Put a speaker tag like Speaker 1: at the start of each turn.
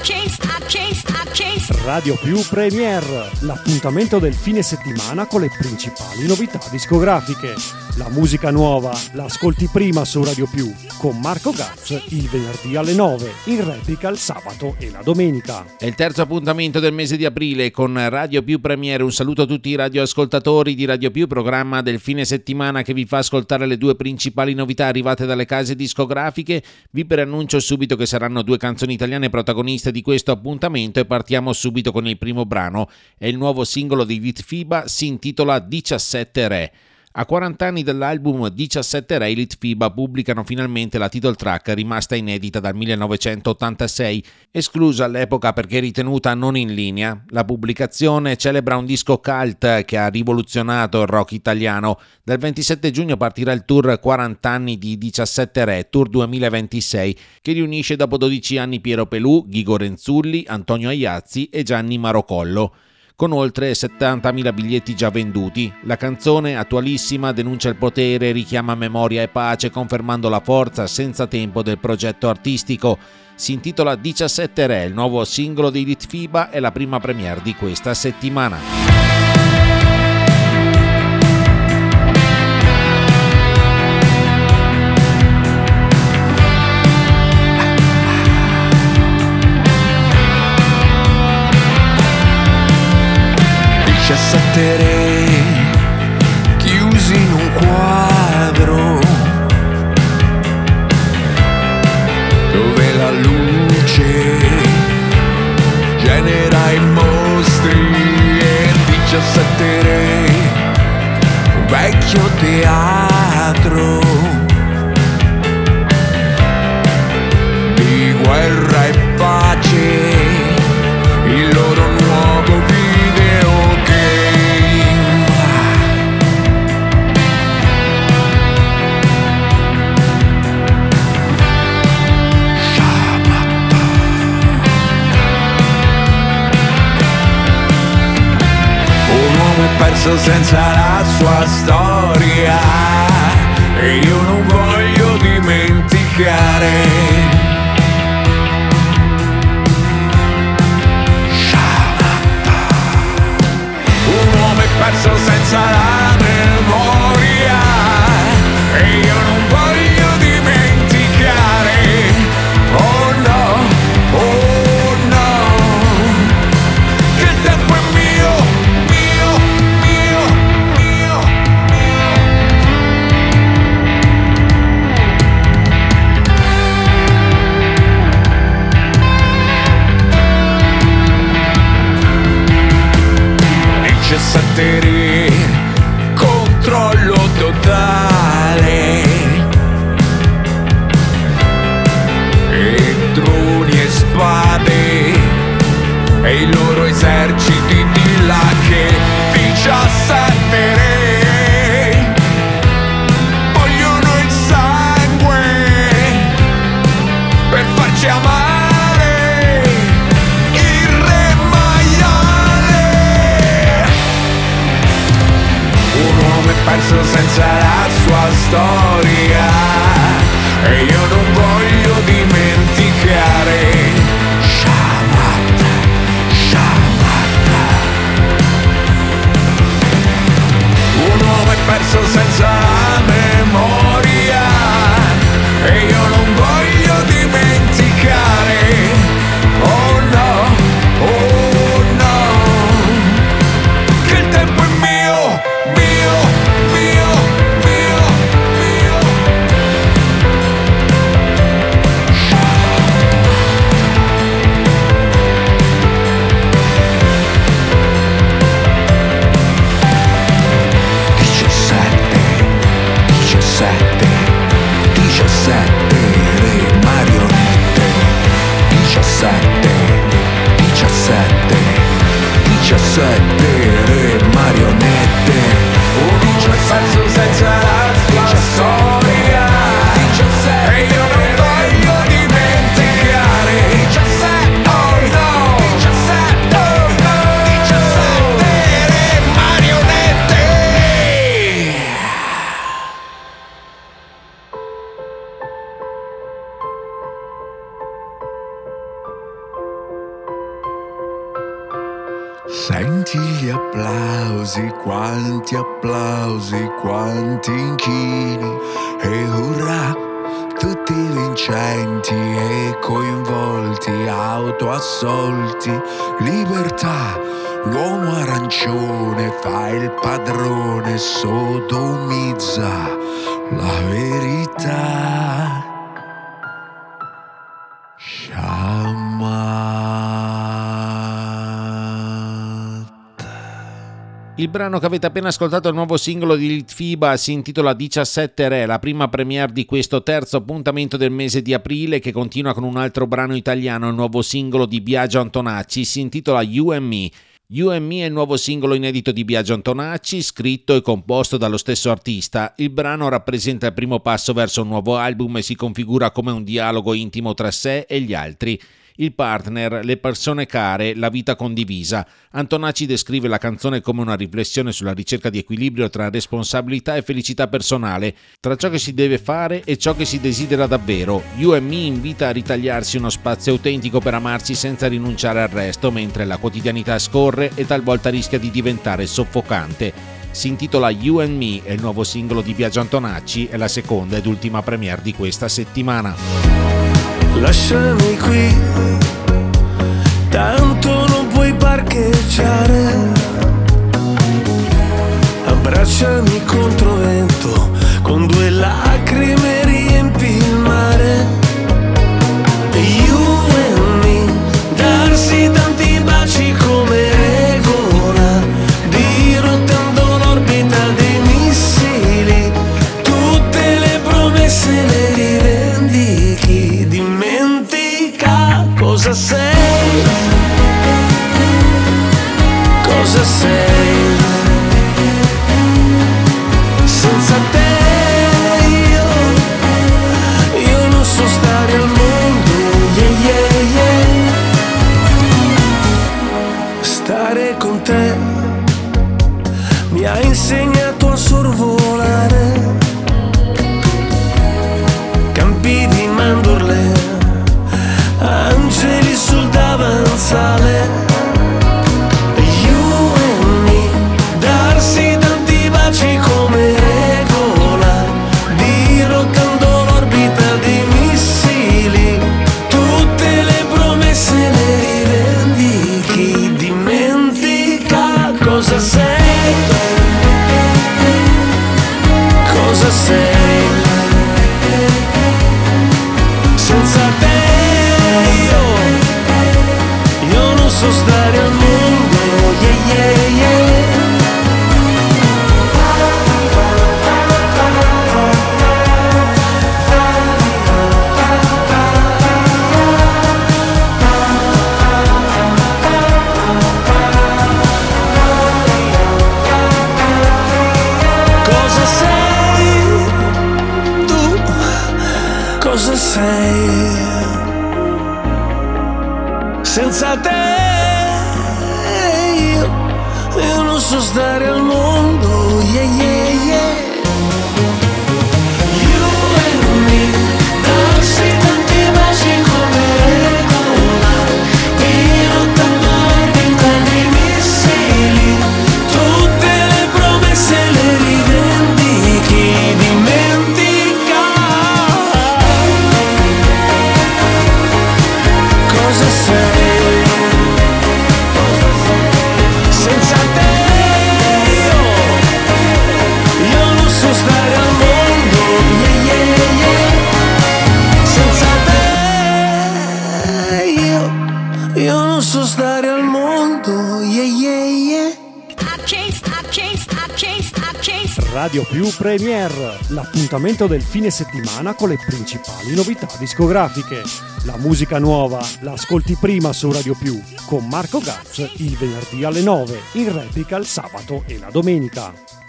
Speaker 1: Radio Più Premiere, l'appuntamento del fine settimana con le principali novità discografiche. La musica nuova la ascolti prima su Radio Più con Marco Gaz il venerdì alle 9, in replica il sabato e la domenica.
Speaker 2: È il terzo appuntamento del mese di aprile con Radio Più Premiere. Un saluto a tutti i radioascoltatori di Radio Più, programma del fine settimana che vi fa ascoltare le due principali novità arrivate dalle case discografiche. Vi preannuncio subito che saranno due canzoni italiane protagoniste di questo appuntamento e partiamo subito con il primo brano. È il nuovo singolo di Litfiba, si intitola 17 Re. A 40 anni dall'album 17 Re, i Litfiba pubblicano finalmente la title track rimasta inedita dal 1986, esclusa all'epoca perché ritenuta non in linea. La pubblicazione celebra un disco cult che ha rivoluzionato il rock italiano. Dal 27 giugno partirà il tour 40 anni di 17 Re, Tour 2026, che riunisce dopo 12 anni Piero Pelù, Ghigo Renzulli, Antonio Aiazzi e Gianni Marocollo. Con oltre 70.000 biglietti già venduti, la canzone, attualissima, denuncia il potere, richiama memoria e pace, confermando la forza senza tempo del progetto artistico. Si intitola 17 Re, il nuovo singolo di Litfiba e la prima premiere di questa settimana.
Speaker 3: 17 re chiusi in un quadro dove la luce genera i mostri e 17 re, un vecchio teatro di guerra e pace, il loro nuovo perso senza la sua storia e io non voglio dimenticare. Un uomo è perso senza la memoria e io non voglio dimenticare. Oh no, oh no, che il tempo è mio. 17 re, controllo totale e droni e spade e i loro eserciti di là che 17 re vogliono il sangue per farci amare. Perso senza la sua storia e io non voglio dimenticare. Shamata, Shamata. Un uomo è perso senza memoria e io non voglio dimenticare. Oh no, oh no, che il tempo è mio, mio. Senti gli applausi, quanti inchini e urrà, tutti vincenti e coinvolti, autoassolti, libertà, l'uomo arancione fa il padrone, sodomizza la verità.
Speaker 2: Il brano che avete appena ascoltato è il nuovo singolo di Litfiba, si intitola 17 Re, la prima premiere di questo terzo appuntamento del mese di aprile, che continua con un altro brano italiano, il nuovo singolo di Biagio Antonacci, si intitola You and Me. You and Me è il nuovo singolo inedito di Biagio Antonacci, scritto e composto dallo stesso artista. Il brano rappresenta il primo passo verso un nuovo album e si configura come un dialogo intimo tra sé e gli altri. Il partner, le persone care, la vita condivisa. Antonacci descrive la canzone come una riflessione sulla ricerca di equilibrio tra responsabilità e felicità personale, tra ciò che si deve fare e ciò che si desidera davvero. You and Me invita a ritagliarsi uno spazio autentico per amarsi senza rinunciare al resto, mentre la quotidianità scorre e talvolta rischia di diventare soffocante. Si intitola You and Me, è il nuovo singolo di Biagio Antonacci e la seconda ed ultima premiere di questa settimana.
Speaker 4: Lasciami qui, tanto non puoi parcheggiare. Abbracciami contro vento, con 2 lacrime riempi il mare. You and me, darsi tanti baci come regola, dirottando l'orbita dei missili, tutte le promesse le rivendichi. Dimentica cosa sei, cosa sei. Senza te io non so stare al mondo, yeah, yeah, yeah. Stare con te mi ha insegnato a sorvolare campi di mandorle, angeli sul davanzale. You and me, darsi tanti baci come regola, dirottando l'orbita dei missili, tutte le promesse le rivendichi. Dimentica cosa sei, cosa sei. Senza te io non so stare al mondo, yeah, yeah, yeah. Cosa sei tu? Cosa sei? Senza te io non so stare al mondo, yeah, yeah, yeah. You and me, darsi tanti baci come regola, dirottando l'orbita dei missili, tutte le promesse le rivendichi. Dimentica cosa sei. Senza te io non so stare al mondo, yeah, yeah, yeah. Senza te io non so stare al mondo, yeah, yeah, yeah.
Speaker 1: Radio Più Premiere, l'appuntamento del fine settimana con le principali novità discografiche. La musica nuova la ascolti prima su Radio Più, con Marco Gaz il venerdì alle 9, in replica il sabato e la domenica.